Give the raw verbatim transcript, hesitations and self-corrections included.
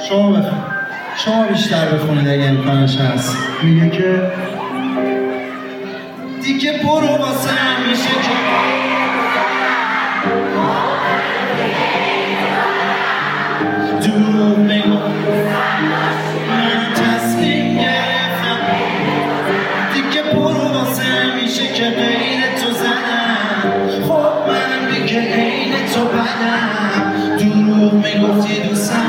شما بخون. شما بیشتر بخونید اگه امکانش هست. میگه که دیگه برو واسه همیشه که دروغ بگو من تصمیم گرفتم دیگه برو واسه همیشه که غیر تو زدم. خب من دیگه عین تو بدم. دروغ میگفتی دوستم